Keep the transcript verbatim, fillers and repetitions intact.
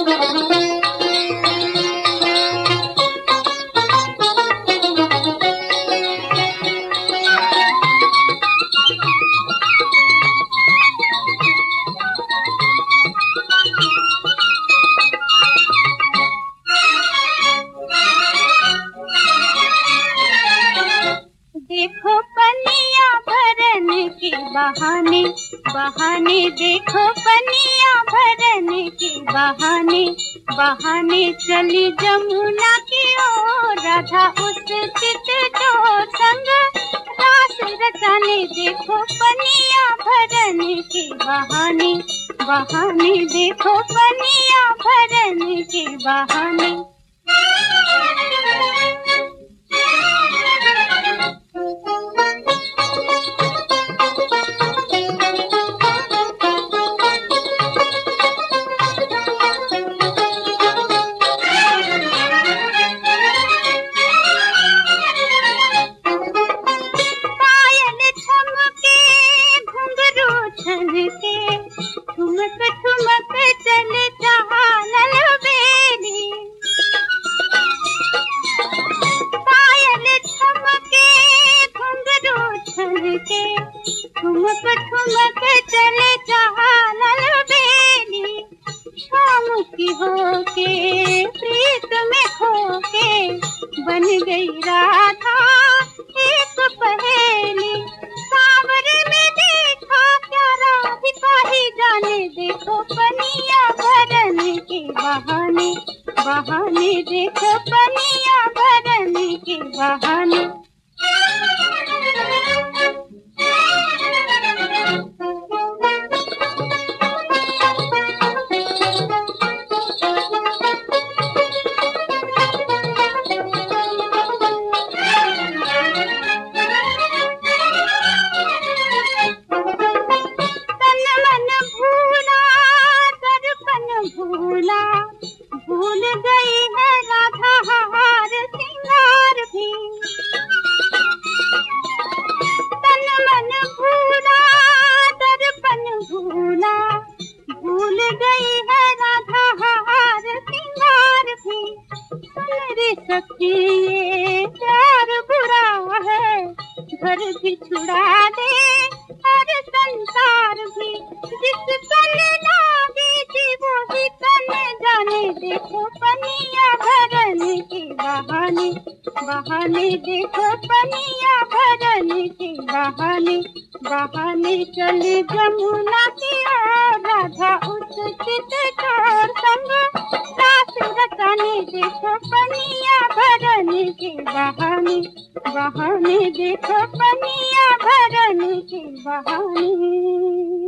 देखो पनिया भरने के बहाने बहाने, देखो पनिया भरने के बहाने बहाने चली जमुना की ओर, राधा उस चित चोर संग रास रचाने। देखो पनिया भरने के बहाने बहाने, देखो पनिया भरने के बहाने। ठुमक ठुमक चल चालल बेली, पायल ठमके घुंघरू छलके, ठुमक ठुमक चल चालल बेली। शाम की होके प्रीत में खोके बन गई राधा एक पहेली। सावरे में देखा क्या राधिका ही जाने, देखो पनिया भरने के बहाने बहाने, देखो पनिया भरने के बहाने। भूला भूल गई है राधा हार सिंगार भी, तन मन भूला दर्पण भूला, भूल गई है राधा हार सिंगार भी। सुन रे सखी ये प्यार बुरा है, घर भी छुड़ा दे और संसार भी। जिस तन लागी थी वो भी तन जाने, देखो पनिया भरने के बहाने बहाने, देखो पनिया भरने के बहाने बहाने चली जमुना की ओर, राधा उस चित चोर संग रास रचाने। देखो पनिया भरने के बहाने बहाने, देखो पनिया भरने के बहाने।